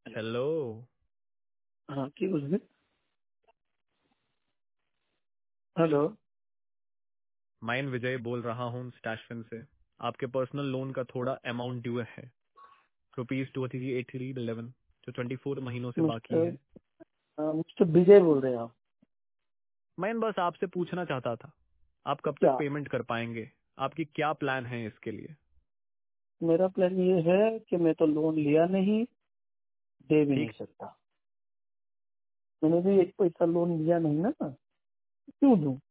Hello. हाँ की बोलिए। हेलो। मैं विजय बोल रहा हूँ स्टैशफिन से। आपके पर्सनल लोन का थोड़ा अमाउंट ड्यू है, ₹238,311, जो 24 महीनों से बाकी मिस्टर है। मिस्टर विजय बोल रहे हैं आप? मैं बस आपसे पूछना चाहता था, आप कब तक क्या? पेमेंट कर पाएंगे? आपकी क्या प्लान है इसके लिए? मेरा प्लान ये है कि मैं तो लोन लिया नहीं, दे भी नहीं ठीक। सकता। मैंने भी एक पैसा लोन लिया नहीं ना, क्यों दूं?